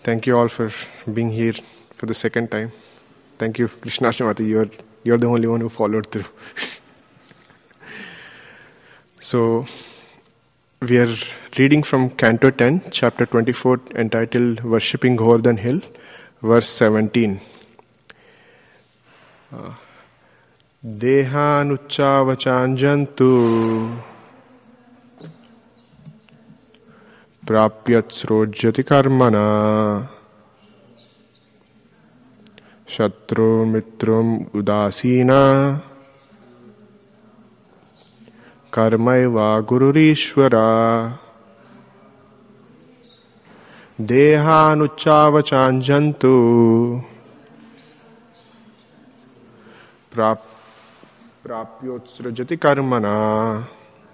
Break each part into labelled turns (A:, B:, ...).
A: Thank you all for being here for the second time. Thank you, Krishna Shrimati. You're the only one who followed through. So, we are reading from Canto 10, chapter 24, entitled Worshipping Govardhan Hill, verse 17. Dehanucchavachanjantu Prapyat srojyati karmana Shatru mitrum udasina Karmaiva gururishvara Dehanucchavachanjantu Prapyot srojyati karmana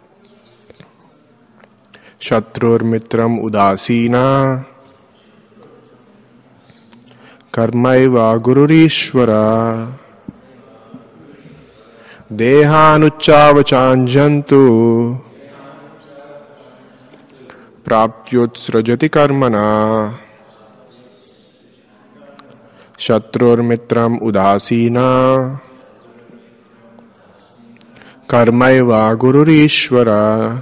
A: Shatrur mitram udasina Karmaiva gururishvara Dehanucchavachanjantu Prapyot srojati karmana Shatrur mitram udasina Karmaiva gururishvara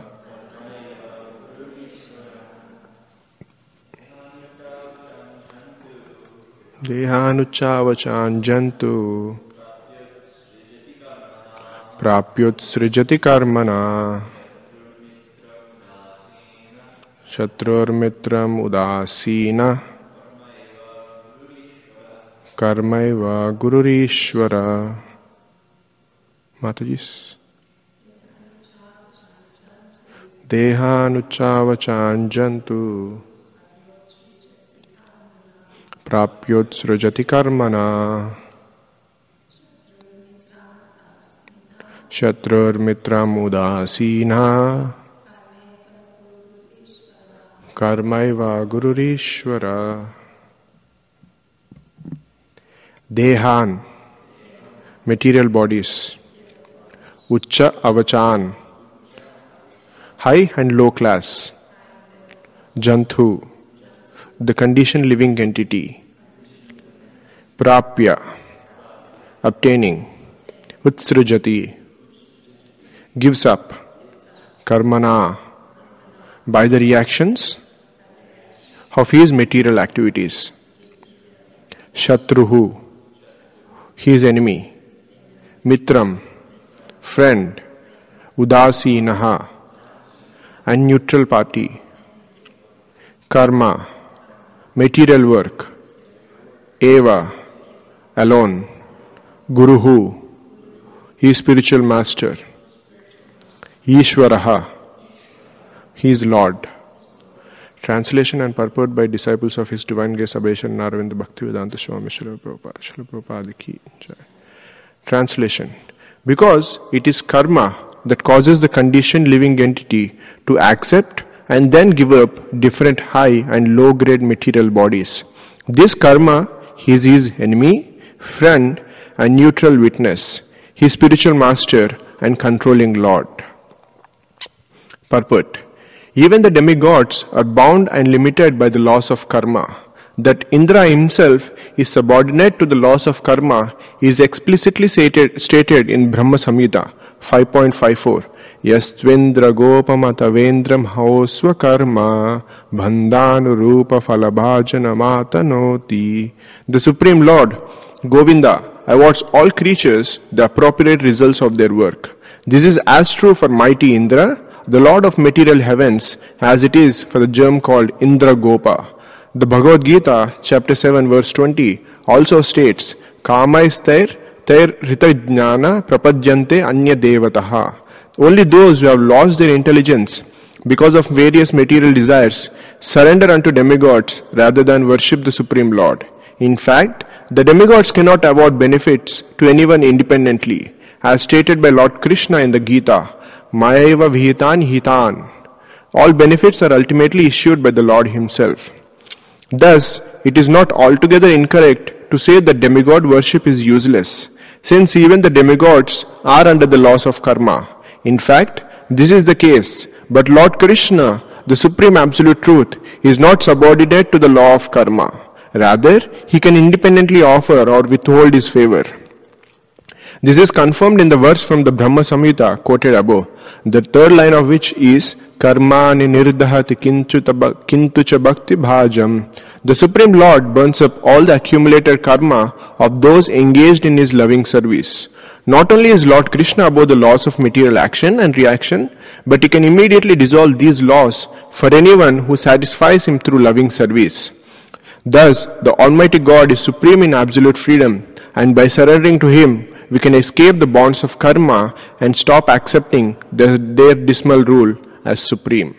A: Dehanucchavachanjantu Prapyot srijati karmana Shatrur mitram udasina Karmaiva gururishvara. Matajis. Dehanucchavachanjantu Prapyot srujati karmana Shatrur mitram udasina Karmaiva gururishvara. Dehan, material bodies. Uccha avachan, high and low class. Jantu, the conditioned living entity. Prapya, obtaining. Utsrujati, gives up. Karmana, by the reactions of his material activities. Shatruhu, his enemy. Mitram, friend. Udasinaha, and neutral party. Karma, material work. Eva, alone. Guruhu, his spiritual master. Ishvaraha, his Lord. Translation and purport by disciples of His Divine Grace Abheshwar Naravind Bhaktivedanta Swami Srila Prabhupada. Srila Prabhupada ki jai. Translation. Because it is karma that causes the conditioned living entity to accept and then give up different high and low grade material bodies. This karma is his enemy, friend and neutral witness, his spiritual master and controlling Lord. Purport. Even the demigods are bound and limited by the laws of karma. That Indra himself is subordinate to the laws of karma is explicitly stated in Brahma Samhita 5.54. Yastvendra gopamata vendram haosva karma bandhanu rupa falabhajana matanoti. The Supreme Lord, Govinda, awards all creatures the appropriate results of their work. This is as true for mighty Indra, the Lord of material heavens, as it is for the germ called Indra Gopa. The Bhagavad Gita, chapter 7, verse 20, also states, Kamaistair tair ritajnana prapadyante anya devataha. Only those who have lost their intelligence because of various material desires surrender unto demigods rather than worship the Supreme Lord. In fact, the demigods cannot award benefits to anyone independently, as stated by Lord Krishna in the Gita, Mayaiva vihitan hitan. All benefits are ultimately issued by the Lord Himself. Thus, it is not altogether incorrect to say that demigod worship is useless, since even the demigods are under the laws of karma. In fact, this is the case, but Lord Krishna the Supreme Absolute Truth, is not subordinate to the law of karma. Rather, he can independently offer or withhold his favor. This is confirmed in the verse from the Brahma Samhita quoted above, the third line of which is Karmani nirdahati kintucha bhakti bhajam. The Supreme Lord burns up all the accumulated karma of those engaged in his loving service. Not only is Lord Krishna above the laws of material action and reaction, but he can immediately dissolve these laws for anyone who satisfies him through loving service. Thus, the Almighty God is supreme in absolute freedom, and by surrendering to him, we can escape the bonds of karma and stop accepting their dismal rule as supreme.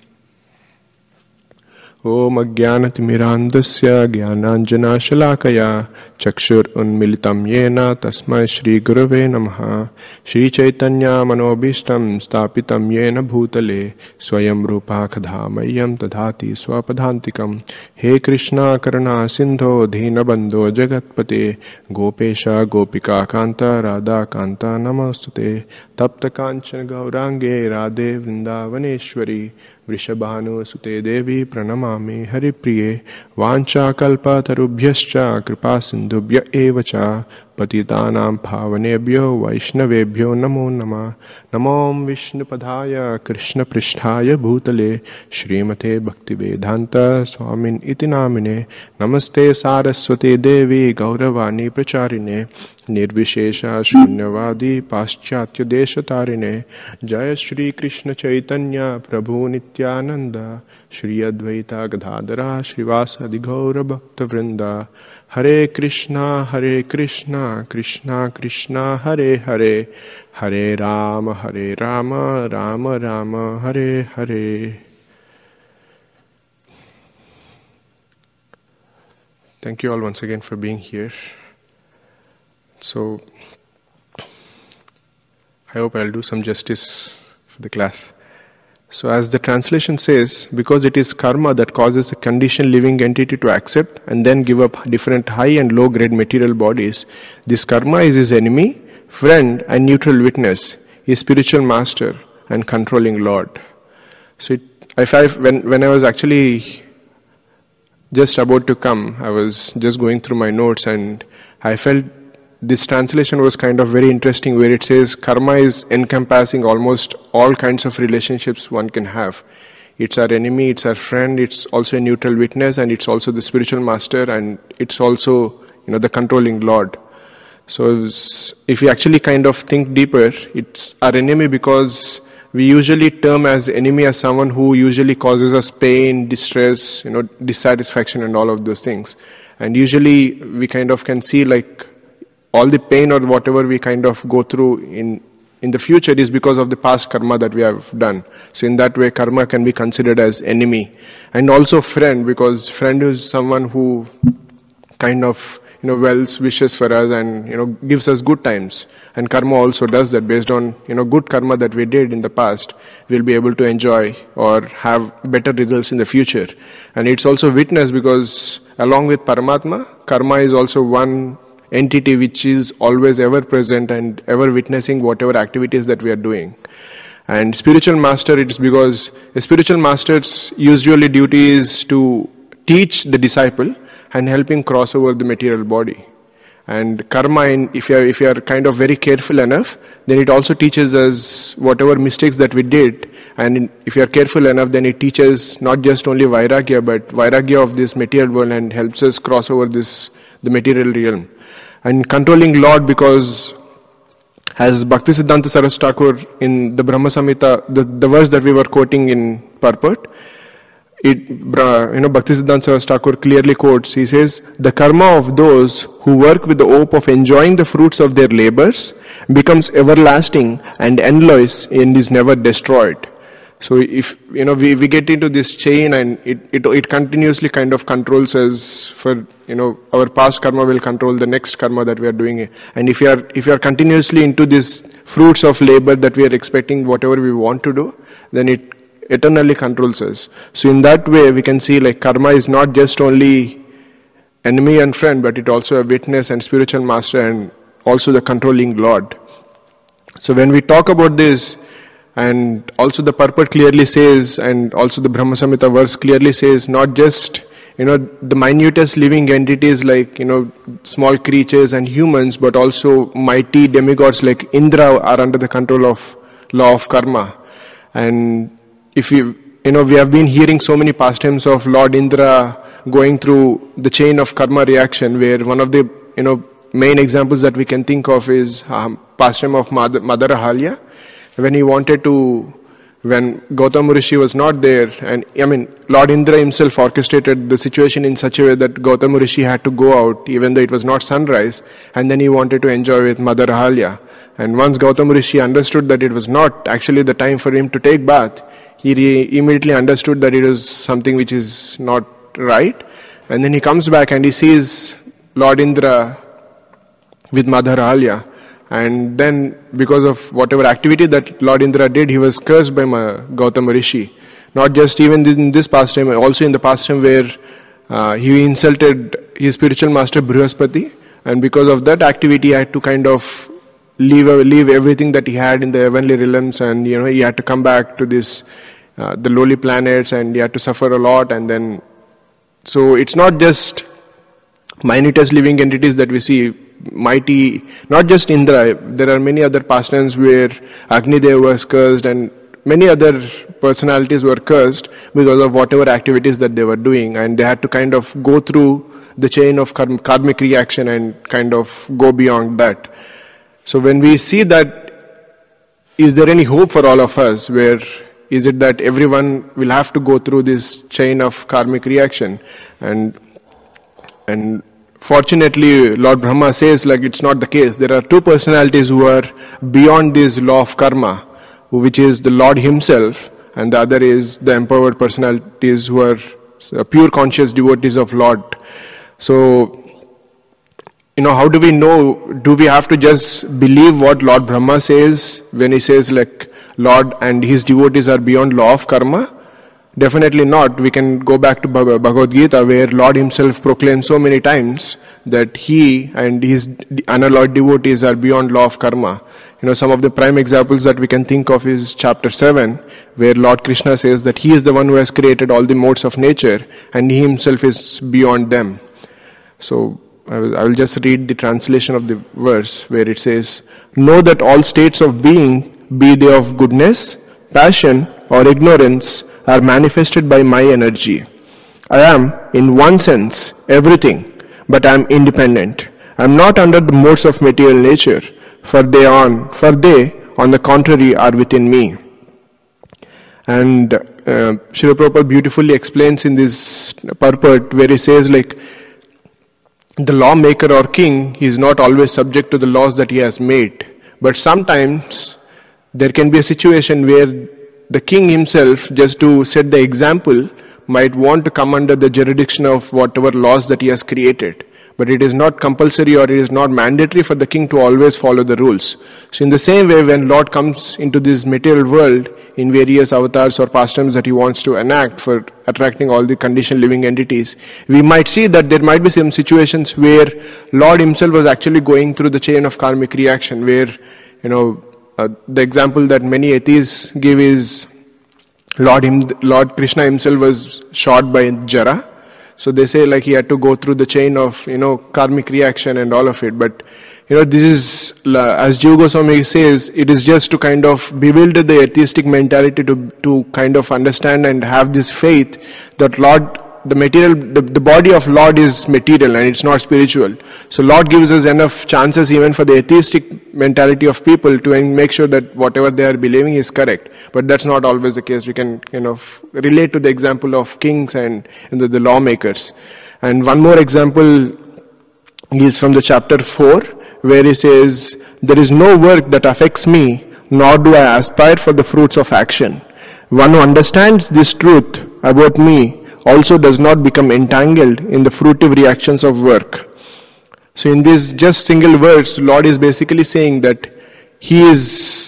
A: Om Ajnanatimirandasya Jnananjana Shalakaya Chakshur Unmilitam Yena Tasmai Shri Gurave Namaha Shri Chaitanya Manobishtam Stapitam Yena Bhutale Swayam Rupa Kadhamayam Tadhati Swapadhantikam He Krishna Karuna Sindho Dhinabandho Jagatpate Gopesha Gopika Kanta Radha Kanta Namastute Tapta Kanchana Gaurange Radhe Vrindavaneshwari Vrishabhanu Sute Devi Pranamami Haripriye Vancha Kalpa Tarubhyascha Kripa Sindhubhya Evacha Patitanam Bhavanebhyo Vaishnavebhyo Namo Nama Namom Vishnupadaya Krishna Pristhaya Bhutale Srimate Bhaktivedanta Swamin Iti Namine Namaste Saraswati Devi Gauravani Pracharine Nirvishesha Shunyavadi Paschatya Deshatarine Jaya Shri Krishna Chaitanya Prabhu Nityananda Shri Advaita Gadadara Srivasadi Gaura Bhakta Vrinda Hare Krishna Krishna Krishna Hare Hare Hare Rama Rama Rama Hare Hare. Thank you all once again for being here. So, I hope I'll do some justice for the class. So, as the translation says, because it is karma that causes a conditioned living entity to accept and then give up different high and low grade material bodies, this karma is his enemy, friend and neutral witness, his spiritual master and controlling Lord. So, when I was actually just about to come, I was just going through my notes and I felt this translation was kind of very interesting, where it says karma is encompassing almost all kinds of relationships one can have. It's our enemy, it's our friend, it's also a neutral witness, and it's also the spiritual master, and it's also, the controlling Lord. So if you actually kind of think deeper, it's our enemy because we usually term as enemy as someone who usually causes us pain, distress, dissatisfaction and all of those things. And usually we kind of can see like all the pain or whatever we kind of go through in the future is because of the past karma that we have done. So in that way, karma can be considered as enemy. And also friend, because friend is someone who kind of, wells wishes for us and, gives us good times. And karma also does that. Based on, good karma that we did in the past, we'll be able to enjoy or have better results in the future. And it's also witness because along with Paramatma, karma is also one entity which is always ever present and ever witnessing whatever activities that we are doing. And spiritual master, it is because a spiritual master's usually duty is to teach the disciple and help him cross over the material body. And karma, if you are kind of very careful enough, then it also teaches us whatever mistakes that we did. And if you are careful enough, then it teaches not just only vairagya, but vairagya of this material world and helps us cross over the material realm. And controlling Lord, because as Bhaktisiddhanta Saraswati Thakur in the Brahma Samhita, the verse that we were quoting in purport, Bhaktisiddhanta Saraswati Thakur clearly quotes, he says, the karma of those who work with the hope of enjoying the fruits of their labors becomes everlasting and endless and is never destroyed. So if we get into this chain and it continuously kind of controls us for our past karma will control the next karma that we are doing. And if you are continuously into these fruits of labor that we are expecting whatever we want to do, then it eternally controls us. So in that way we can see like karma is not just only enemy and friend, but it also a witness and spiritual master and also the controlling Lord. So when we talk about this, And also the purport clearly says, and also the Brahma Samhita verse clearly says, not just the minutest living entities like small creatures and humans, but also mighty demigods like Indra are under the control of law of karma. And if we have been hearing so many pastimes of Lord Indra going through the chain of karma reaction, where one of the main examples that we can think of is pastime of Mother Ahalya, when Gautama Rishi was not there, and Lord Indra himself orchestrated the situation in such a way that Gautama Rishi had to go out even though it was not sunrise, and then he wanted to enjoy with Mother Ahalya. And once Gautama Rishi understood that it was not actually the time for him to take bath, he immediately understood that it was something which is not right, and then he comes back and he sees Lord Indra with Mother Ahalya. And then, because of whatever activity that Lord Indra did, he was cursed by Gautama Rishi. Not just even in this pastime, also in the pastime where he insulted his spiritual master Brihaspati, and because of that activity, he had to kind of leave everything that he had in the heavenly realms, and he had to come back to this the lowly planets, and he had to suffer a lot. And then, so it's not just minutest living entities that we see. Mighty, not just Indra, there are many other pastimes where Agnidev was cursed and many other personalities were cursed because of whatever activities that they were doing, and they had to kind of go through the chain of karmic reaction and kind of go beyond that. So when we see that, is there any hope for all of us? Where is it that everyone will have to go through this chain of karmic reaction? And fortunately, Lord Brahma says it's not the case. There are two personalities who are beyond this law of karma, which is the Lord himself, and the other is the empowered personalities who are pure conscious devotees of Lord. So, how do we know? Do we have to just believe what Lord Brahma says when he says Lord and his devotees are beyond law of karma? Definitely not. We can go back to Bhagavad Gita, where Lord himself proclaims so many times that he and his unalloyed devotees are beyond law of karma. Some of the prime examples that we can think of is chapter 7, where Lord Krishna says that he is the one who has created all the modes of nature, and he himself is beyond them. So I will just read the translation of the verse, where it says, "Know that all states of being, be they of goodness, passion, or ignorance, are manifested by my energy. I am, in one sense, everything, but I am independent. I am not under the modes of material nature, for they, on the contrary, are within me." And Srila Prabhupada beautifully explains in this purport, where he says the lawmaker or king, he is not always subject to the laws that he has made. But sometimes there can be a situation where the king himself, just to set the example, might want to come under the jurisdiction of whatever laws that he has created. But it is not compulsory, or it is not mandatory for the king to always follow the rules. So in the same way, when Lord comes into this material world in various avatars or pastimes that he wants to enact for attracting all the conditioned living entities, we might see that there might be some situations where Lord himself was actually going through the chain of karmic reaction, where the example that many atheists give is Lord Krishna himself was shot by Jara. So they say he had to go through the chain of karmic reaction and all of it. But this is, as Jiva Goswami says, it is just to kind of bewilder the atheistic mentality to kind of understand and have this faith that Lord, the body of Lord is material and it's not spiritual. So Lord gives us enough chances even for the atheistic mentality of people to make sure that whatever they are believing is correct. But that's not always the case. We can relate to the example of kings and the lawmakers. And one more example is from the chapter 4, where he says, "There is no work that affects me, nor do I aspire for the fruits of action. One who understands this truth about me also does not become entangled in the fruitive reactions of work." So in this just single verse, Lord is basically saying that he is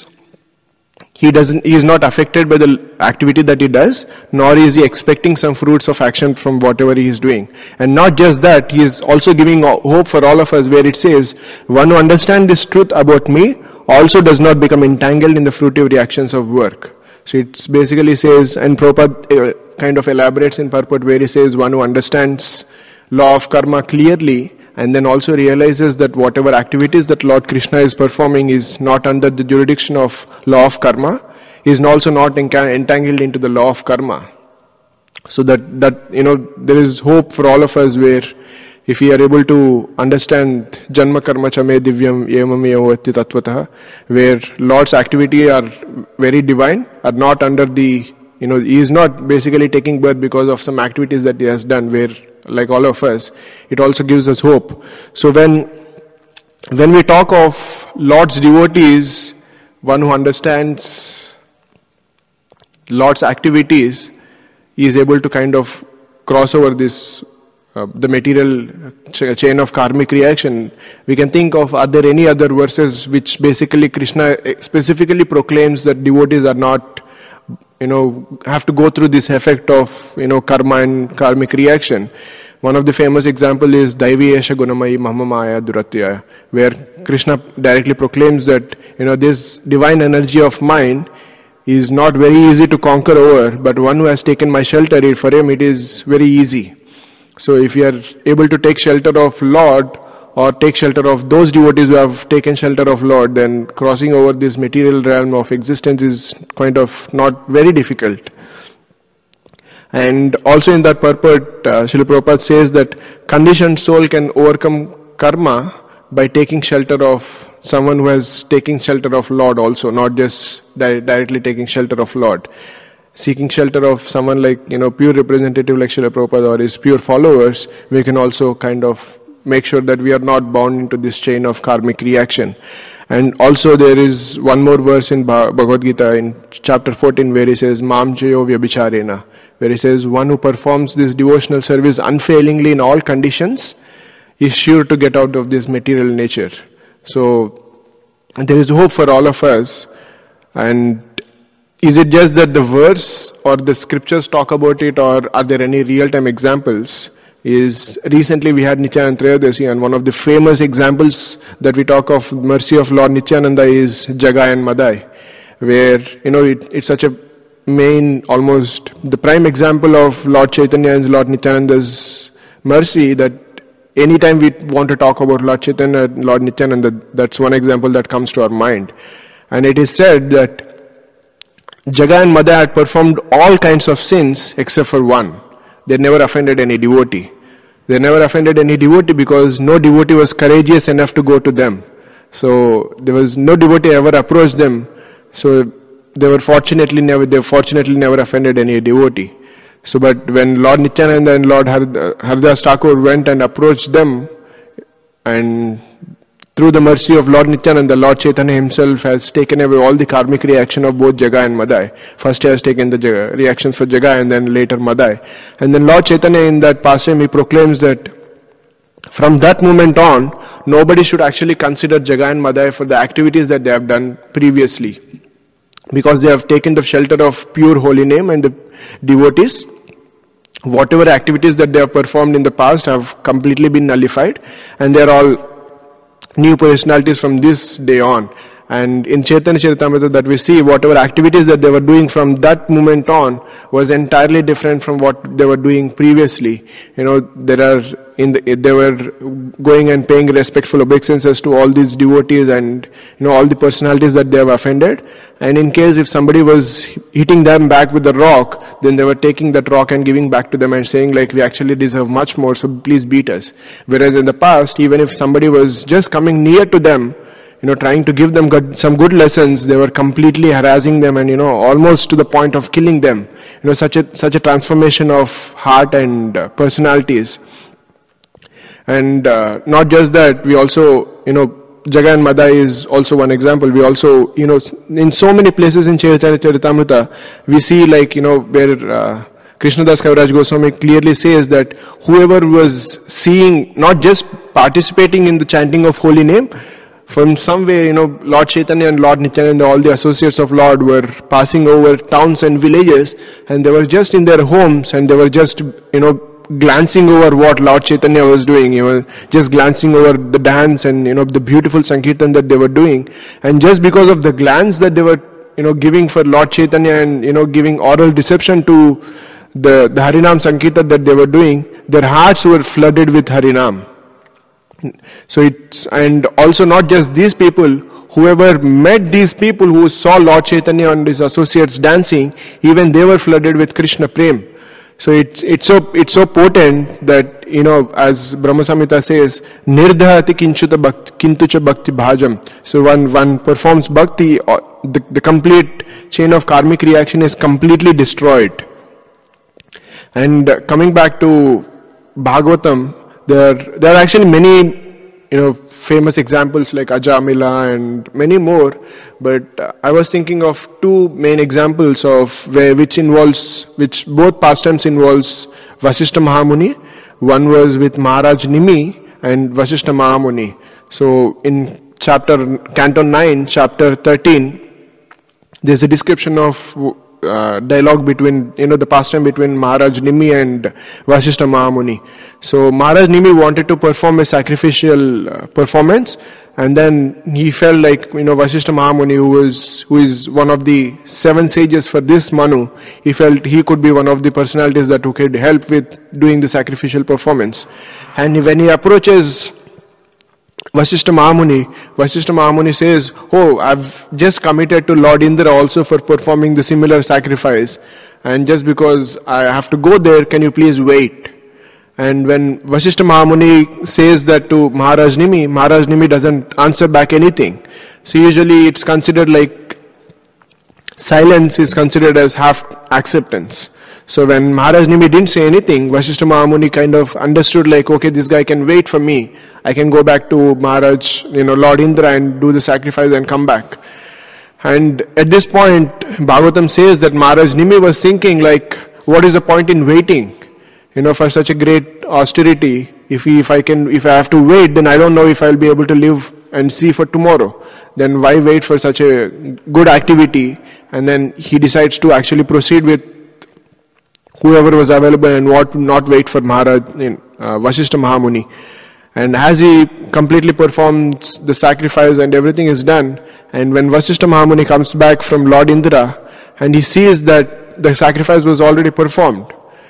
A: not affected by the activity that he does, nor is he expecting some fruits of action from whatever he is doing. And not just that, he is also giving hope for all of us, where it says, "One who understands this truth about me also does not become entangled in the fruitive reactions of work. So it basically says, and Prabhupada kind of elaborates in purport where he says one who understands law of karma clearly and then also realizes that whatever activities that Lord Krishna is performing is not under the jurisdiction of law of karma, is also not entangled into the law of karma. So that there is hope for all of us, where if we are able to understand Janma Karma Chame Divyam Yemam Yavati Tatvatah, where Lord's activity are very divine, are not under the, he is not basically taking birth because of some activities that he has done, where like all of us, it also gives us hope. So when we talk of Lord's devotees, one who understands Lord's activities is able to kind of cross over this the material chain of karmic reaction. We can think of, are there any other verses which basically Krishna specifically proclaims that devotees are not, have to go through this effect of, karma and karmic reaction. One of the famous example is Daivi Esha Gunamai Mahamaya Duratyaya, where Krishna directly proclaims that, this divine energy of mine is not very easy to conquer over, but one who has taken my shelter, for him it is very easy. So if you are able to take shelter of Lord, or take shelter of those devotees who have taken shelter of Lord, then crossing over this material realm of existence is kind of not very difficult. And also in that purport, Srila Prabhupada says that conditioned soul can overcome karma by taking shelter of someone who has taken shelter of Lord also, not just directly taking shelter of Lord. Seeking shelter of someone like, pure representative like Srila Prabhupada or his pure followers, we can also kind of make sure that we are not bound into this chain of karmic reaction. And also there is one more verse in Bhagavad Gita in chapter 14 where he says, Mam Jayo Vyabhicharena, where he says, one who performs this devotional service unfailingly in all conditions is sure to get out of this material nature. So there is hope for all of us. And is it just that the verse or the scriptures talk about it, or are there any real-time examples? Is recently we had Nityananda Trayodasi, and one of the famous examples that we talk of mercy of Lord Nityananda is Jagai and Madai, where it's such a main, almost the prime example of Lord Chaitanya and Lord Nityananda's mercy, that anytime we want to talk about Lord Chaitanya and Lord Nityananda, that's one example that comes to our mind. And it is said that Jagai and Madai had performed all kinds of sins except for one. They never offended any devotee. They never offended any devotee because no devotee was courageous enough to go to them. So there was no devotee ever approached them. So they fortunately never offended any devotee. So but when Lord Nityananda and Lord Haridas Thakur went and approached them, and through the mercy of Lord Nityananda, Lord Chaitanya himself has taken away all the karmic reaction of both Jagai and Madai. First he has taken the reactions for Jagai and then later Madai. And then Lord Chaitanya in that pastime, he proclaims that from that moment on, nobody should actually consider Jagai and Madai for the activities that they have done previously, because they have taken the shelter of pure holy name, and the devotees, whatever activities that they have performed in the past have completely been nullified, and they are all new personalities from this day on. And in Chaitanya Charitamrita that we see, whatever activities that they were doing from that moment on was entirely different from what they were doing previously. They were going and paying respectful obeisances to all these devotees and all the personalities that they have offended. And in case if somebody was hitting them back with a rock, then they were taking that rock and giving back to them and saying like, we actually deserve much more, so please beat us. Whereas in the past, even if somebody was just coming near to them, trying to give them some good lessons, they were completely harassing them and almost to the point of killing them. Such a transformation of heart and personalities. And not just that, we also Jagai and Madai is also one example. We also in so many places in Chaitanya Charitamrita we see like where Krishnadas Kaviraj Goswami clearly says that whoever was seeing, not just participating in the chanting of holy name, from somewhere, Lord Chaitanya and Lord Nityananda, all the associates of Lord were passing over towns and villages, and they were just in their homes, and they were just, glancing over what Lord Chaitanya was doing. Just glancing over the dance and, the beautiful Sankirtan that they were doing. And just because of the glance that they were, giving for Lord Chaitanya and, giving oral deception to the Harinam Sankirtan that they were doing, their hearts were flooded with Harinam. So and also not just these people, whoever met these people who saw Lord Chaitanya and his associates dancing, even they were flooded with Krishna Prem. So it's so potent that, as Brahma Samhita says, Nirdhati kintucha bhakti bhajam. So one performs bhakti, the complete chain of karmic reaction is completely destroyed. And coming back to Bhagavatam, there are actually many, famous examples like Ajamila and many more. But I was thinking of two main examples of which both pastimes involves Vasishtha Mahamuni. One was with Maharaj Nimi and Vasishtha Mahamuni. So in Canto 9, chapter 13, there's a description of dialogue between, the pastime between Maharaj Nimi and Vasishtha Mahamuni. So Maharaj Nimi wanted to perform a sacrificial performance, and then he felt like, Vasishtha Mahamuni, who is one of the 7 sages for this Manu, he felt he could be one of the personalities that who could help with doing the sacrificial performance. And when he approaches Vasishtha Mahamuni says, "Oh, I've just committed to Lord Indra also for performing the similar sacrifice, and just because I have to go there, can you please wait?" And when Vasishtha Mahamuni says that to Maharaj Nimi doesn't answer back anything. So usually it's considered like silence is considered as half acceptance. So when Maharaj Nimi didn't say anything, Vasishtha Mahamuni kind of understood like, okay, this guy can wait for me. I can go back to Maharaj, Lord Indra and do the sacrifice and come back. And at this point, Bhagavatam says that Maharaj Nimi was thinking like, what is the point in waiting? For such a great austerity, if I have to wait, then I don't know if I'll be able to live and see for tomorrow. Then why wait for such a good activity? And then he decides to actually proceed with whoever was available and not wait for Maharaj, Vasishtha Mahamuni. And as he completely performs the sacrifice and everything is done, and when Vasishtha Mahamuni comes back from Lord Indra, and he sees that the sacrifice was already performed,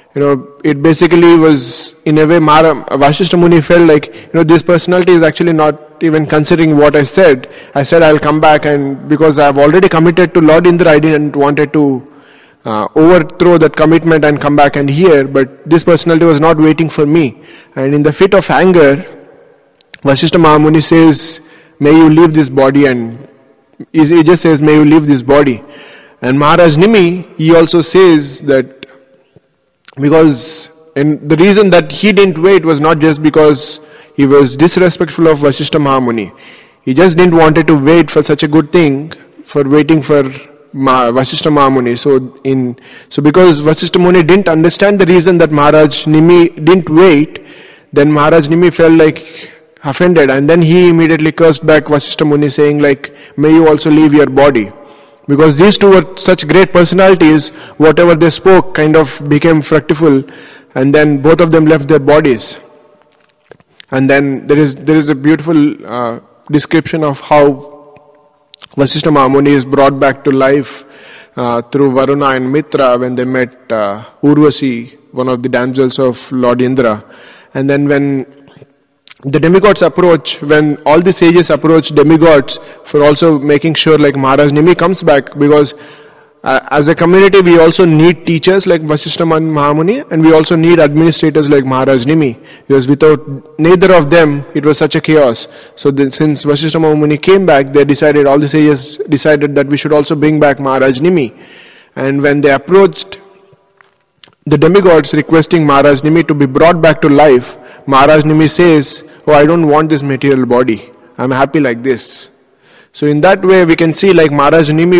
A: it basically was, in a way, Vasishtha Muni felt like, this personality is actually not even considering what I said. I said I'll come back, and because I've already committed to Lord Indra, I didn't wanted to overthrow that commitment and come back and hear, but this personality was not waiting for me. And in the fit of anger, Vasishtha Mahamuni says, "May you leave this body," and he just says, "May you leave this body." And Maharaj Nimi, he also says that and the reason that he didn't wait was not just because he was disrespectful of Vasishtha Mahamuni. He just didn't wanted to wait for such a good thing, for waiting for Vasishtha Mahamuni. So because Vasishtha Muni didn't understand the reason that Maharaj Nimi didn't wait, then Maharaj Nimi felt like offended, and then he immediately cursed back Vasishtha Muni saying like, "May you also leave your body." Because these two were such great personalities, whatever they spoke kind of became fructiful, and then both of them left their bodies. And then there is a beautiful description of how Vasishtha Mahamuni is brought back to life through Varuna and Mitra when they met Urvasi, one of the damsels of Lord Indra. And then when the demigods approach, when all the sages approach demigods for also making sure like Maharaj Nimi comes back, because as a community we also need teachers like Vasishtha Mahamuni, and we also need administrators like Maharaj Nimi, because without neither of them it was such a chaos. So since Vasishtha Mahamuni came back, all the sages decided that we should also bring back Maharaj Nimi. And when they approached the demigods requesting Maharaj Nimi to be brought back to life, Maharaj Nimi says, "Oh, I don't want this material body. I'm happy like this." So in that way we can see like Maharaj Nimi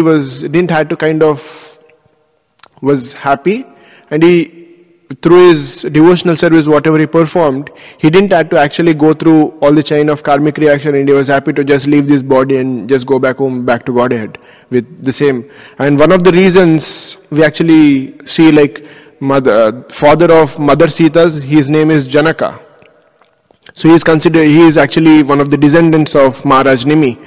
A: was happy, and he, through his devotional service, whatever he performed, he didn't have to actually go through all the chain of karmic reaction, and he was happy to just leave this body and just go back home, back to Godhead with the same. And one of the reasons we actually see like father of Mother Sita's, his name is Janaka. So he is actually one of the descendants of Maharaj Nimi.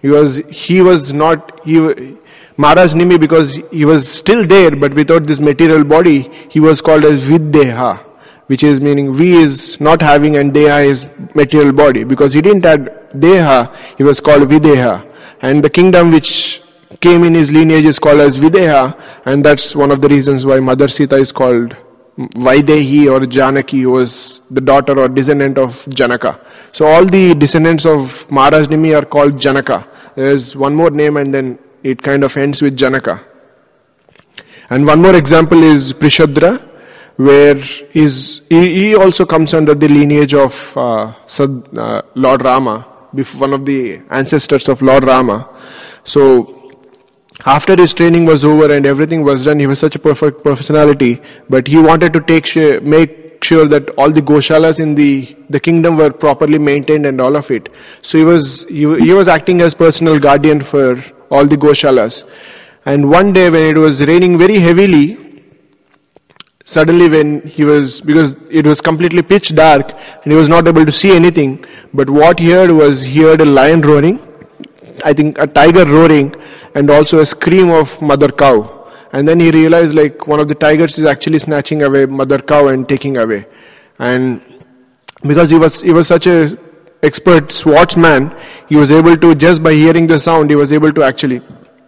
A: Maharaj Nimi, because he was still there, but without this material body, he was called as Videha, which is meaning V is not having and Deha is material body. Because he didn't have Deha, he was called Videha. And the kingdom which came in his lineage is called as Videha, and that's one of the reasons why Mother Sita is called Vaidehi or Janaki, who was the daughter or descendant of Janaka. So all the descendants of Maharaj Nimi are called Janaka. There's one more name and then it kind of ends with Janaka. And one more example is Prishadra, where he also comes under the lineage of Lord Rama, one of the ancestors of Lord Rama. So after his training was over and everything was done, he was such a perfect personality, but he wanted to make sure that all the Goshalas in the kingdom were properly maintained and all of it. So he was acting as personal guardian for all the Goshalas. And one day when it was raining very heavily, suddenly because it was completely pitch dark and he was not able to see anything, but what he heard a lion roaring, I think a tiger roaring, and also a scream of mother cow. And then he realized like one of the tigers is actually snatching away mother cow and taking away. And because he was such a expert swordsman, he was able to, just by hearing the sound, he was able to actually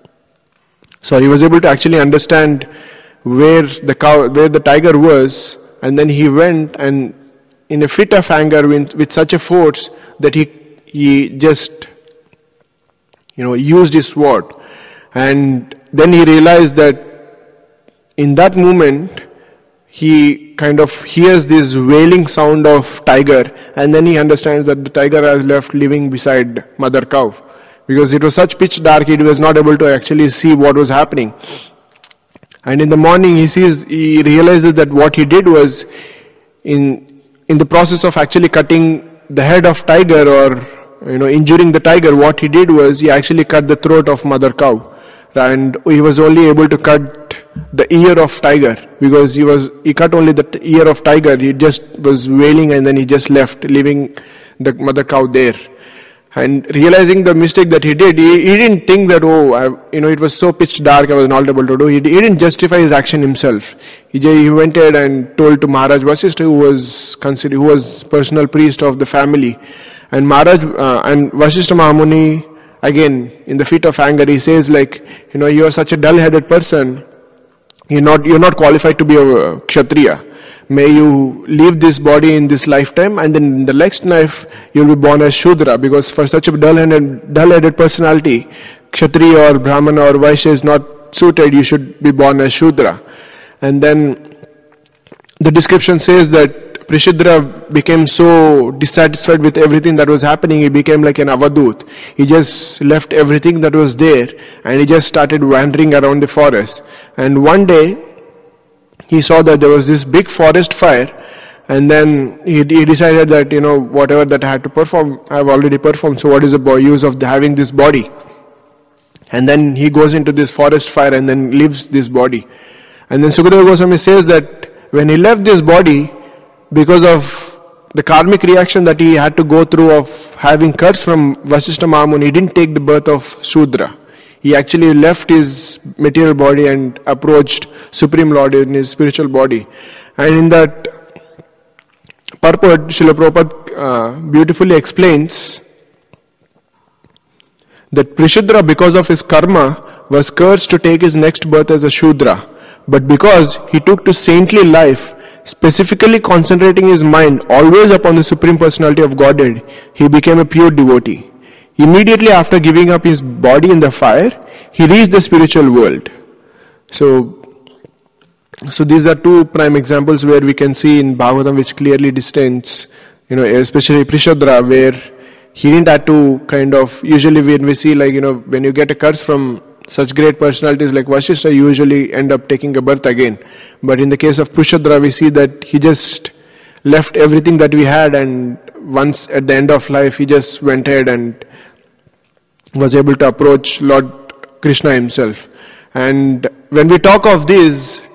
A: understand where the tiger was. And then he went, and in a fit of anger, with such a force that he just used his sword. And then he realized that in that moment he kind of hears this wailing sound of tiger, and then he understands that the tiger has left living beside mother cow, because it was such pitch dark he was not able to actually see what was happening. And in the morning he realizes that what he did was, in the process of actually cutting the head of tiger or injuring the tiger, what he did was he actually cut the throat of mother cow. And he was only able to cut the ear of tiger, because he cut only the ear of tiger. He just was wailing, and then he just left, leaving the mother cow there. And realizing the mistake that he did, he didn't think that it was so pitch dark I was not able to do. He didn't justify his action himself. He went ahead and told to Maharaj Vasishtha, who was personal priest of the family. And Vasishtha Mahamuni, again, in the fit of anger, he says like, you are such a dull-headed person. You're not qualified to be a Kshatriya. May you leave this body in this lifetime, and then in the next life you'll be born as Shudra, because for such a dull-headed personality, Kshatriya or Brahmana or Vaishya is not suited. You should be born as Shudra. And then the description says that Prishadra became so dissatisfied with everything that was happening, he became like an avadut. He just left everything that was there and he just started wandering around the forest. And one day he saw that there was this big forest fire, and then he decided that whatever that I had to perform, I have already performed, so what is the use of having this body? And then he goes into this forest fire and then leaves this body. And then Sukadeva Goswami says that when he left this body, because of the karmic reaction that he had to go through of having curse from Vasishtha Mahamuni, he didn't take the birth of Shudra. He actually left his material body and approached Supreme Lord in his spiritual body. And in that purport, Srila Prabhupada beautifully explains that Prishadra, because of his karma, was cursed to take his next birth as a Shudra. But because he took to saintly life, specifically concentrating his mind always upon the Supreme Personality of Godhead, he became a pure devotee. Immediately after giving up his body in the fire, he reached the spiritual world. So these are two prime examples where we can see in Bhagavatam which clearly distinguishes, especially Prishadra, where he didn't have to usually when we see when you get a curse from such great personalities like Vasishtha, you usually end up taking a birth again. But in the case of Prishadra, we see that he just left everything that we had, and once at the end of life, he just went ahead and was able to approach Lord Krishna himself. And when we talk of this,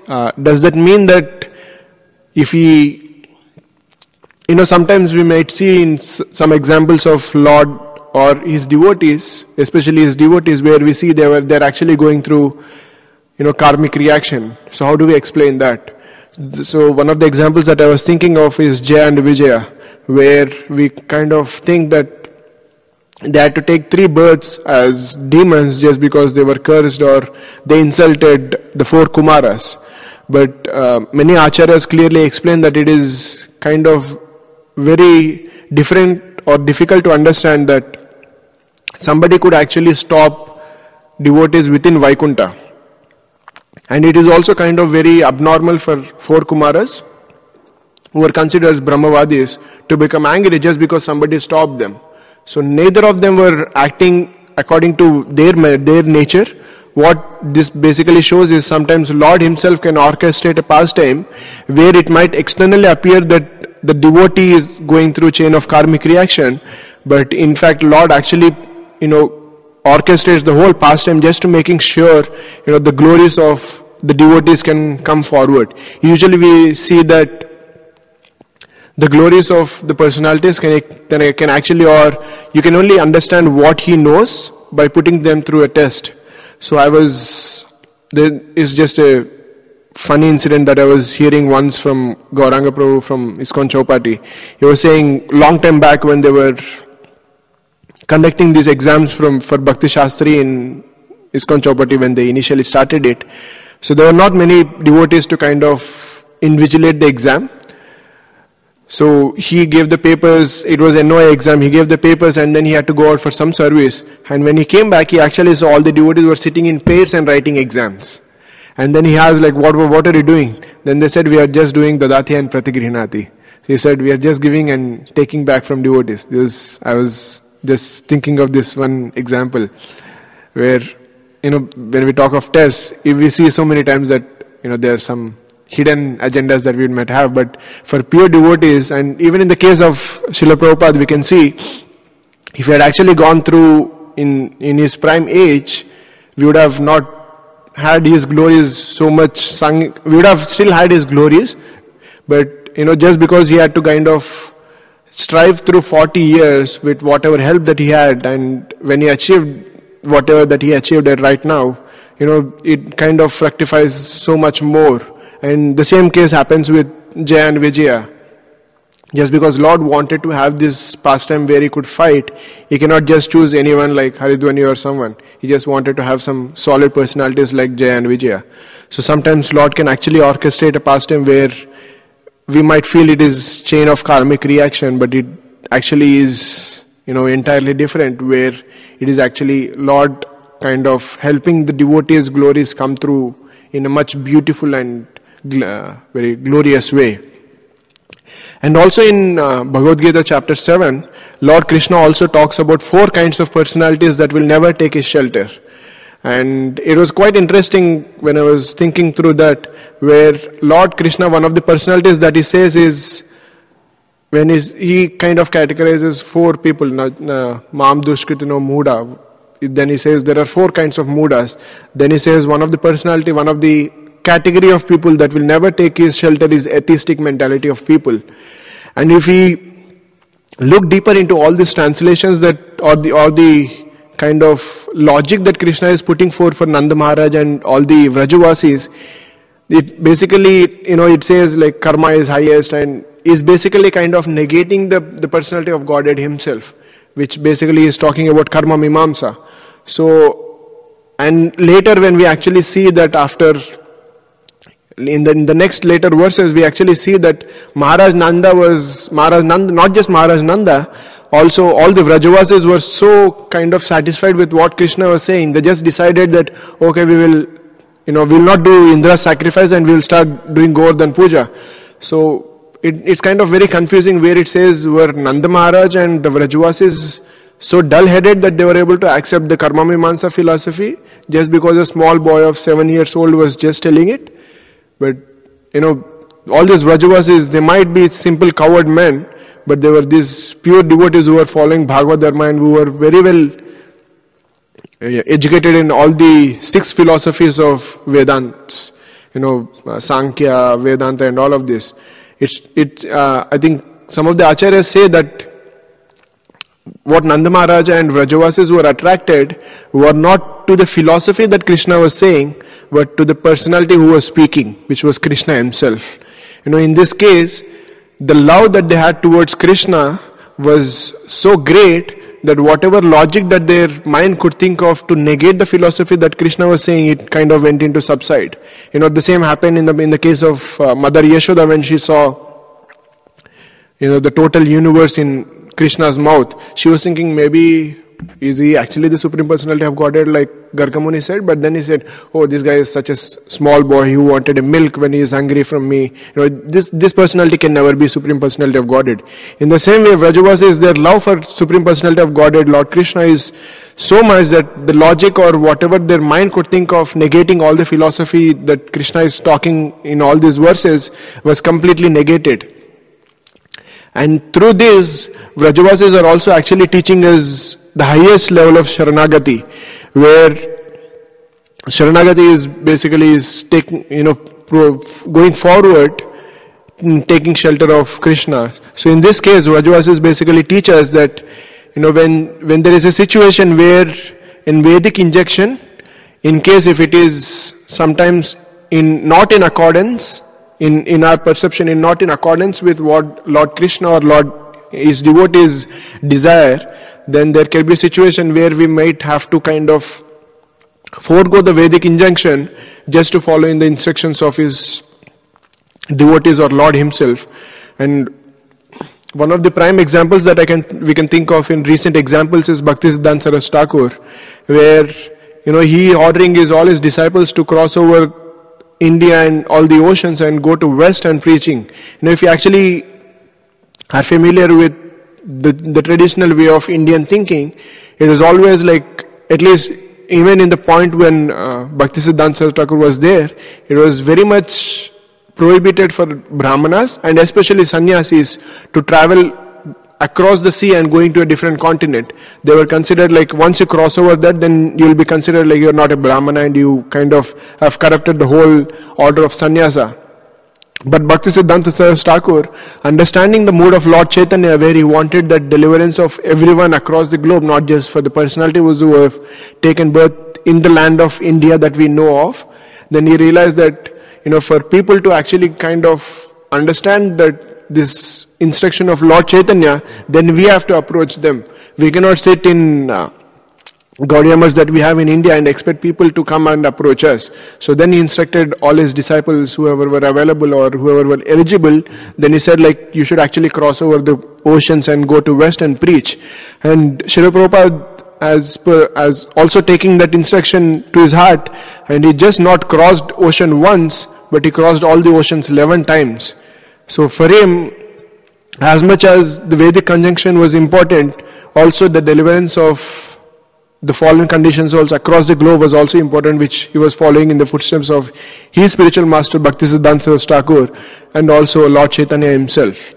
A: Does that mean that if he, sometimes we might see in some examples of Lord or his devotees, especially his devotees, where we see they're actually going through, karmic reaction. So how do we explain that? So one of the examples that I was thinking of is Jaya and Vijaya, where we kind of think that they had to take 3 births as demons just because they were cursed or they insulted the 4 Kumaras. But many acharyas clearly explain that it is kind of very different or difficult to understand that somebody could actually stop devotees within Vaikuntha. And it is also kind of very abnormal for 4 Kumaras, who are considered as Brahmavadis, to become angry just because somebody stopped them. So neither of them were acting according to their nature. What this basically shows is sometimes Lord himself can orchestrate a pastime where it might externally appear that the devotee is going through chain of karmic reaction, but in fact Lord actually, orchestrates the whole pastime just to making sure, the glories of the devotees can come forward. Usually we see that the glories of the personalities can actually, or you can only understand what he knows by putting them through a test. So there is just a funny incident that I was hearing once from Gauranga Prabhu from ISKCON Chowpatty. He was saying long time back when they were conducting these exams for Bhakti Shastri in ISKCON Chowpatty when they initially started it. So there were not many devotees to kind of invigilate the exam. So he gave the papers, it was an NOA exam, he gave the papers and then he had to go out for some service. And when he came back, he actually saw all the devotees were sitting in pairs and writing exams. And then he asked, what are you doing? Then they said, we are just doing Dadati and Pratigrihnati. He said, we are just giving and taking back from devotees. I was just thinking of this one example where, when we talk of tests, if we see so many times that, there are some hidden agendas that we might have, but for pure devotees, and even in the case of Srila Prabhupada, we can see if he had actually gone through in his prime age, we would have not had his glories so much sung. We would have still had his glories, but just because he had to kind of strive through 40 years with whatever help that he had, and when he achieved whatever that he achieved right now, it kind of fructifies so much more. And the same case happens with Jaya and Vijaya. Just because Lord wanted to have this pastime where he could fight, he cannot just choose anyone like Haridwani or someone. He just wanted to have some solid personalities like Jaya and Vijaya. So sometimes Lord can actually orchestrate a pastime where we might feel it is chain of karmic reaction, but it actually is, entirely different, where it is actually Lord kind of helping the devotees' glories come through in a much beautiful and very glorious way. And also in Bhagavad Gita chapter 7, Lord Krishna also talks about 4 kinds of personalities that will never take his shelter. And it was quite interesting when I was thinking through that, where Lord Krishna, one of the personalities that he says is, when he kind of categorizes 4 people, Mam Dushkritino Muda, then he says there are 4 kinds of Mudas. Then he says one of the category of people that will never take his shelter is atheistic mentality of people. And if we look deeper into all these translations that or the kind of logic that Krishna is putting forth for Nanda Maharaj and all the Vrajavasis, it basically, it says like karma is highest and is basically kind of negating the personality of Godhead himself, which basically is talking about karma mimamsa. So, and later when we actually see that after in the next later verses, we actually see that Maharaj Nanda, not just Maharaj Nanda, also all the Vrajavasis were so kind of satisfied with what Krishna was saying. They just decided that, okay, we will, we'll not do Indra's sacrifice and we'll start doing Govardhan Puja. So it's kind of very confusing where it says were Nanda Maharaj and the Vrajavasis so dull-headed that they were able to accept the Karma Mimamsa philosophy just because a small boy of 7 years old was just telling it. But, all these Vrajavasis, they might be simple coward men, but they were these pure devotees who were following Bhagavad Dharma and who were very well educated in all the 6 philosophies of Vedants. Sankhya, Vedanta and all of this. I think some of the acharyas say that what Nanda Maharaja and Vrajavasis were attracted were not to the philosophy that Krishna was saying, but to the personality who was speaking, which was Krishna himself. In this case, the love that they had towards Krishna was so great that whatever logic that their mind could think of to negate the philosophy that Krishna was saying, it kind of went into subside. The same happened in the case of Mother Yashoda when she saw the total universe in Krishna's mouth. She was thinking, maybe is he actually the Supreme Personality of Godhead, like Garga Muni said? But then he said, oh, this guy is such a small boy who wanted a milk when he is hungry from me. This personality can never be Supreme Personality of Godhead. In the same way, Vrajavasis, their love for Supreme Personality of Godhead, Lord Krishna, is so much that the logic or whatever their mind could think of negating all the philosophy that Krishna is talking in all these verses was completely negated. And through this, Vrajavasis are also actually teaching us the highest level of Sharanagati, where Sharanagati is basically taking, going forward, taking shelter of Krishna. So in this case, Vrajavasis basically teach us that, when there is a situation where in Vedic injection, in case if it is sometimes not in accordance, in our perception, not in accordance with what Lord Krishna or his devotees desire, then there can be a situation where we might have to kind of forego the Vedic injunction just to follow in the instructions of his devotees or Lord himself. And one of the prime examples that we can think of in recent examples is Bhaktisiddhanta Saraswati Thakur, where he ordering all his disciples to cross over India and all the oceans and go to West and preaching. If you actually are familiar with the traditional way of Indian thinking, it is always like, at least even in the point when Bhaktisiddhanta Saraswati Thakur was there, it was very much prohibited for Brahmanas and especially sannyasis to travel across the sea and going to a different continent. They were considered like, once you cross over that, then you will be considered like you are not a Brahmana and you kind of have corrupted the whole order of sannyasa. But Bhaktisiddhanta Saraswati Thakur, understanding the mood of Lord Chaitanya, where he wanted that deliverance of everyone across the globe, not just for the personality who have taken birth in the land of India that we know of, then he realized that, for people to actually kind of understand that this instruction of Lord Chaitanya, then we have to approach them. We cannot sit in Gaudiya Maths that we have in India and expect people to come and approach us. So then he instructed all his disciples, whoever were available or whoever were eligible, then he said like, you should actually cross over the oceans and go to West and preach. And Srila Prabhupada, as also taking that instruction to his heart, and he just not crossed ocean once, but he crossed all the oceans 11 times. So for him, as much as the Vedic conjunction was important, also the deliverance of the fallen conditioned souls across the globe was also important, which he was following in the footsteps of his spiritual master Bhaktisiddhanta Saraswati Thakur and also Lord Chaitanya himself.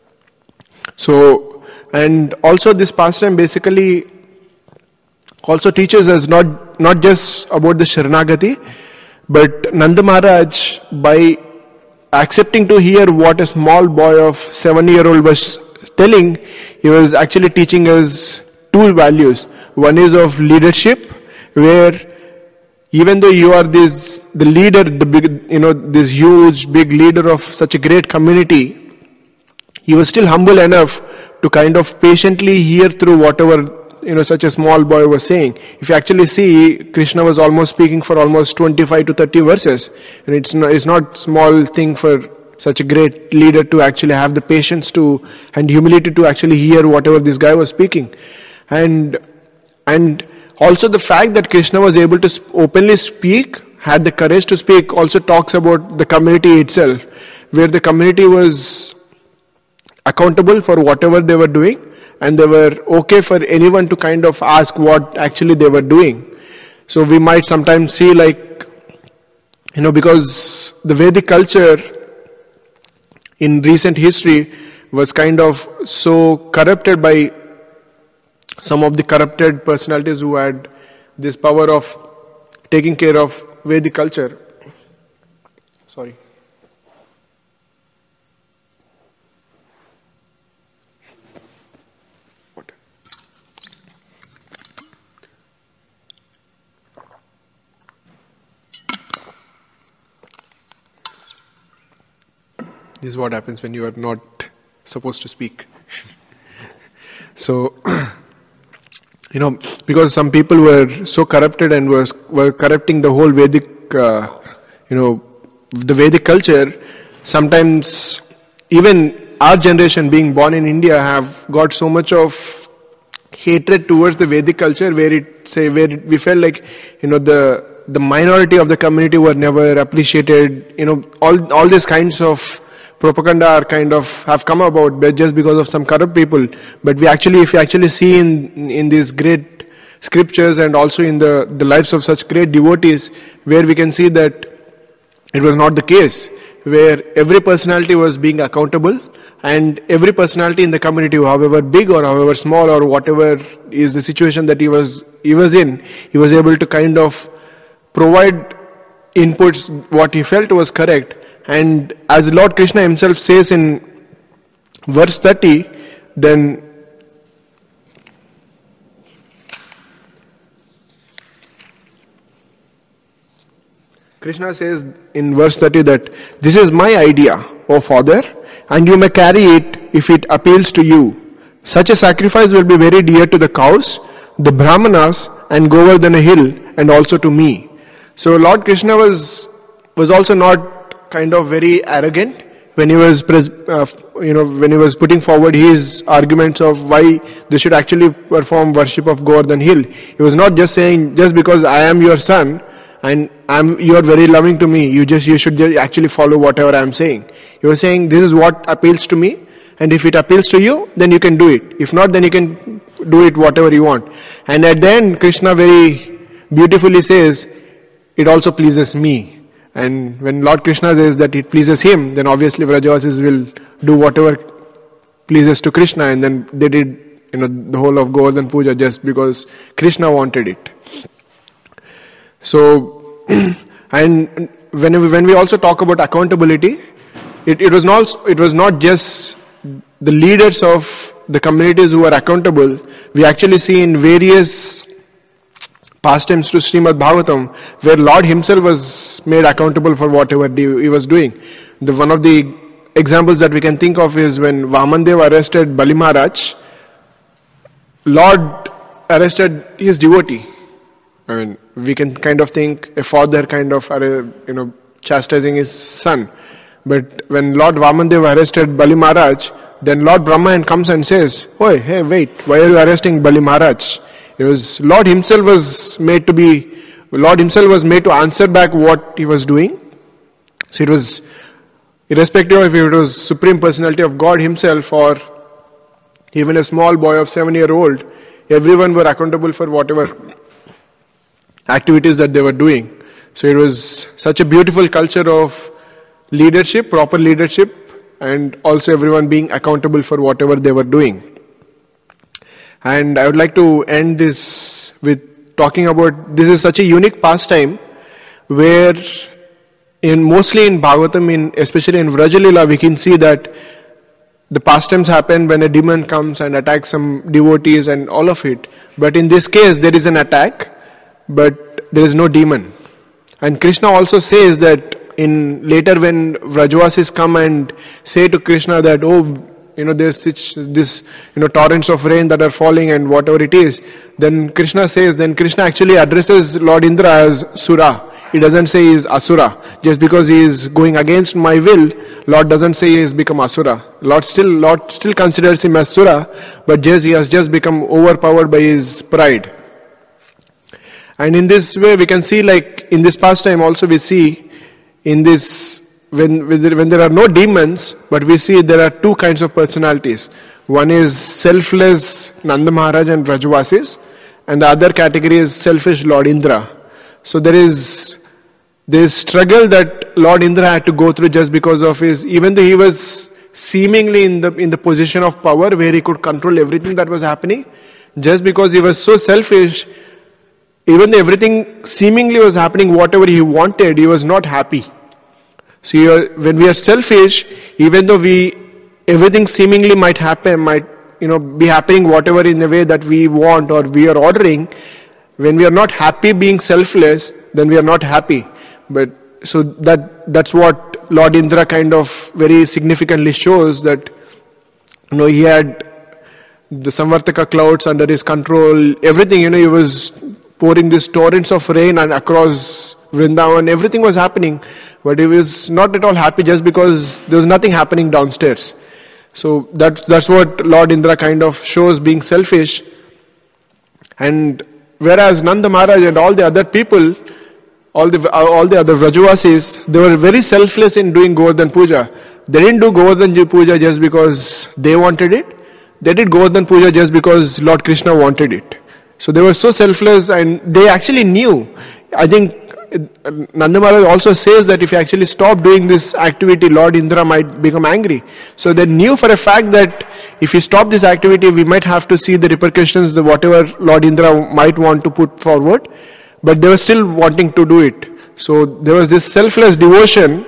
A: So, and also this pastime basically also teaches us not just about the Sharanagati, but Nanda Maharaj, by accepting to hear what a small boy of 7-year-old was telling, he was actually teaching us two values. One is of leadership, where even though you are the leader, this huge big leader of such a great community, he was still humble enough to kind of patiently hear through whatever such a small boy was saying. If you actually see, Krishna was almost speaking for almost 25 to 30 verses, and it's not small thing for such a great leader to actually have the patience and humility to actually hear whatever this guy was speaking. And also the fact that Krishna was able to openly speak, had the courage to speak, also talks about the community itself, where the community was accountable for whatever they were doing, and they were okay for anyone to kind of ask what actually they were doing. So we might sometimes see like, because the Vedic culture in recent history was kind of so corrupted by some of the corrupted personalities who had this power of taking care of Vedic culture. Sorry. What? This is what happens when you are not supposed to speak. So, because some people were so corrupted and were corrupting the whole Vedic, the Vedic culture. Sometimes even our generation, being born in India, have got so much of hatred towards the Vedic culture, where we felt like the minority of the community were never appreciated. All these kinds of propaganda are kind of have come about just because of some corrupt people. But if you actually see in these great scriptures and also in the lives of such great devotees, where we can see that it was not the case, where every personality was being accountable, and every personality in the community, however big or however small or whatever is the situation that he was in, he was able to kind of provide inputs what he felt was correct. And as Lord Krishna himself says in verse 30, then Krishna says in verse 30 that this is my idea, O Father, and you may carry it if it appeals to you. Such a sacrifice will be very dear to the cows, the Brahmanas, and Govardhana hill, and also to me. So Lord Krishna was also not kind of very arrogant when he was when he was putting forward his arguments of why they should actually perform worship of Govardhana hill. He was not just saying, just because I am your son and you are very loving to me, you should just actually follow whatever I am saying. He was saying, this is what appeals to me, and if it appeals to you, then you can do it. If not, then you can do it whatever you want. And at the end, Krishna very beautifully says, it also pleases me. And when Lord Krishna says that it pleases him, then obviously Vrajavasis will do whatever pleases to Krishna, and then they did the whole of Govardhan Puja just because Krishna wanted it. So, and when we also talk about accountability, it was not just the leaders of the communities who are accountable. We actually see in various pastimes to Srimad Bhagavatam, where Lord himself was made accountable for whatever he was doing. One of the examples that we can think of is when Vamandev arrested Bali Maharaj. Lord arrested his devotee. I mean, we can kind of think a father kind of chastising his son. But when Lord Vamandev arrested Bali Maharaj, then Lord Brahma comes and says, "Oh, hey, wait, why are you arresting Bali Maharaj?" It was Lord himself was made to answer back what he was doing. So it was irrespective of if it was Supreme Personality of God himself or even a small boy of 7-year-old, everyone were accountable for whatever activities that they were doing. So it was such a beautiful culture of leadership, proper leadership, and also everyone being accountable for whatever they were doing. And I would like to end this with talking about, this is such a unique pastime where mostly in Bhagavatam, especially in Vrajalila, we can see that the pastimes happen when a demon comes and attacks some devotees and all of it. But in this case, there is an attack, but there is no demon. And Krishna also says that later when Vrajavasis come and say to Krishna that, there's this torrents of rain that are falling and whatever it is, then Krishna actually addresses Lord Indra as Sura. He doesn't say he is Asura. Just because he is going against my will, Lord doesn't say he has become Asura. Lord still considers him as Sura, but he has just become overpowered by his pride. And in this way we can see, like in this pastime also we see in this, when there are no demons, but we see there are two kinds of personalities. One is selfless Nanda Maharaj and Vrajavasis, and the other category is selfish Lord Indra. So there is this struggle that Lord Indra had to go through just because of even though he was seemingly in the position of power where he could control everything that was happening, just because he was so selfish, even though everything seemingly was happening whatever he wanted, he was not happy. See, when we are selfish, even though everything seemingly might happen, might be happening whatever in the way that we want or we are ordering, when we are not happy being selfless, then we are not happy. But so that's what Lord Indra kind of very significantly shows, that he had the Samvartaka clouds under his control, everything, he was pouring these torrents of rain and across Vrindavan, everything was happening, but he was not at all happy just because there was nothing happening downstairs. So that's what Lord Indra kind of shows, being selfish. And whereas Nanda Maharaj and all the other people, all the other Vrajavasis, they were very selfless in doing Govardhan Puja. They didn't do Govardhan Puja just because they wanted it. They did Govardhan Puja just because Lord Krishna wanted it. So they were so selfless, and they actually knew. I think Nanda Maharaj also says that if you actually stop doing this activity, Lord Indra might become angry. So they knew for a fact that if we stop this activity, we might have to see the repercussions, whatever Lord Indra might want to put forward. But they were still wanting to do it. So there was this selfless devotion.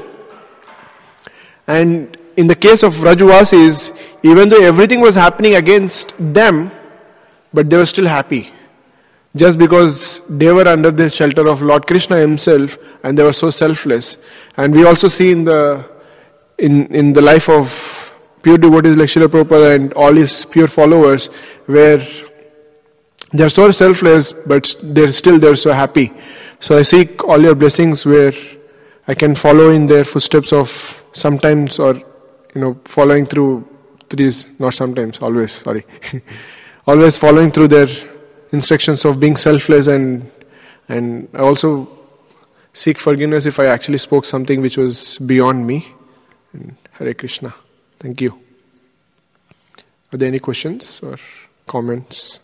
A: And in the case of Vrajavasis, even though everything was happening against them, but they were still happy. Just because they were under the shelter of Lord Krishna himself, and they were so selfless. And we also see in the life of pure devotees like Srila Prabhupada and all his pure followers, where they are so selfless, but they're so happy. So I seek all your blessings where I can follow in their footsteps of sometimes, or following through these, not sometimes, always, sorry. Always following through their instructions of being selfless, and I also seek forgiveness if I actually spoke something which was beyond me. And Hare Krishna. Thank you. Are there any questions or comments?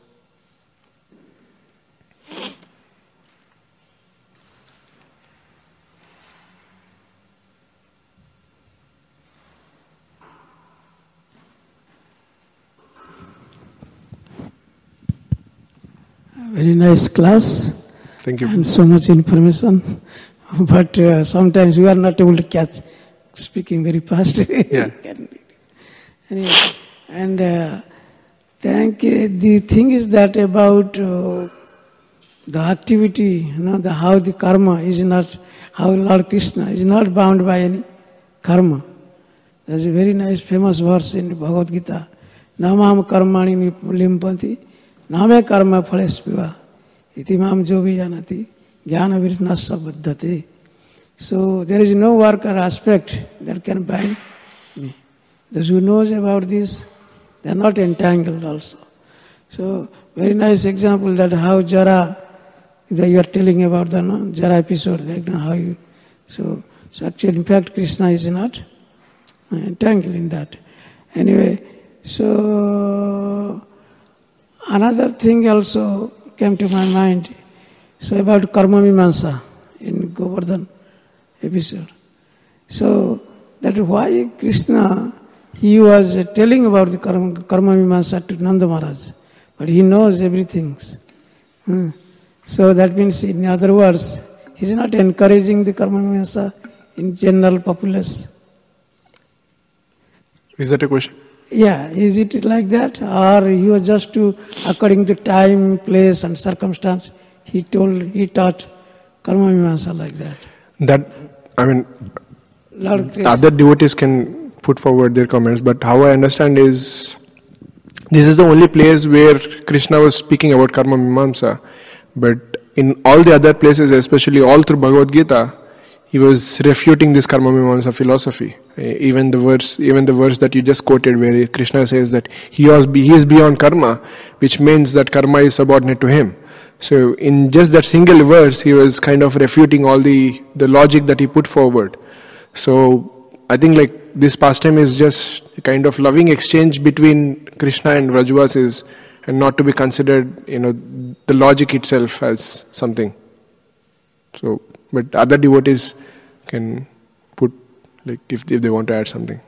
B: Very nice class.
A: Thank you.
B: And so much information. But sometimes we are not able to catch speaking very fast.
A: Yeah.
B: Anyway, and the thing is that about the activity, how the karma is not, how Lord Krishna is not bound by any karma. There's a very nice famous verse in Bhagavad Gita. Namam karmani limpanti. Name karma phalespiva itimam jovi janati jnana virnasa buddhate. So there is no work or aspect that can bind me. Those who knows about this, they are not entangled also. So very nice example that how Jara, that you are telling about the Jara episode, like how you. So actually, in fact, Krishna is not entangled in that. Anyway, so. Another thing also came to my mind, so about Karma Mimamsa in Govardhan episode. So that why Krishna, he was telling about the Karma Mimamsa to Nanda Maharaj, but he knows everything. So that means, in other words, he is not encouraging the Karma Mimamsa in general populace.
A: Is that a question?
B: Yeah, is it like that? Or you are just according to time, place and circumstance, he taught Karma Mimamsa like that?
A: Other devotees can put forward their comments, but how I understand is, this is the only place where Krishna was speaking about Karma Mimamsa, but in all the other places, especially all through Bhagavad Gita, he was refuting this Karma Mimamsa philosophy. Even the verse that you just quoted, where Krishna says that he is beyond karma, which means that karma is subordinate to him. So in just that single verse, he was kind of refuting all the logic that he put forward. So I think this pastime is just a kind of loving exchange between Krishna and Vrajavasis, and not to be considered, the logic itself as something. So, but other devotees can put, if they want to add something.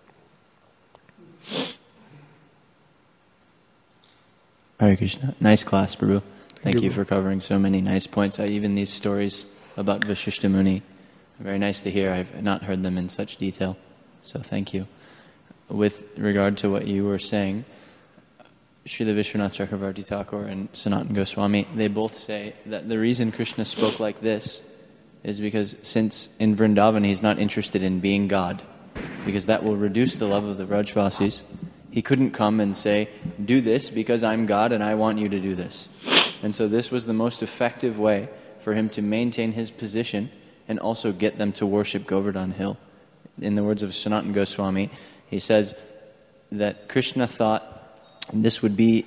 C: Hare Krishna. Nice class, Prabhu. Thank you for covering so many nice points. Even these stories about Vashishta Muni very nice to hear. I've not heard them in such detail, so thank you. With regard to what you were saying, Srila Vishwanath Chakravarti Thakur and Sanatana Goswami, they both say that the reason Krishna spoke like this is because since in Vrindavan he's not interested in being God, because that will reduce the love of the Vrajvasis, he couldn't come and say, do this because I'm God and I want you to do this. And so this was the most effective way for him to maintain his position and also get them to worship Govardhan Hill. In the words of Sanatana Goswami, he says that Krishna thought this would be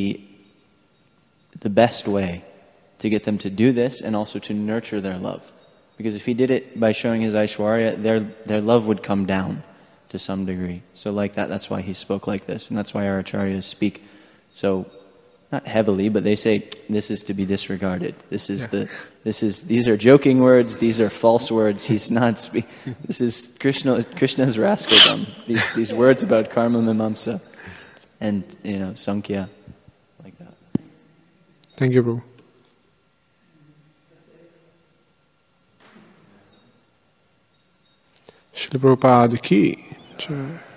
C: the best way to get them to do this and also to nurture their love. Because if he did it by showing his Aishwarya, their love would come down to some degree. So like that, that's why he spoke like this, and that's why our acharyas speak so, not heavily, but they say this is to be disregarded. These are joking words, these are false words. He's not this is Krishna's rascaldom. These words about karma mimamsa and Sankhya, like that.
A: Thank you, Prabhu. Srila Prabhupada ki jai.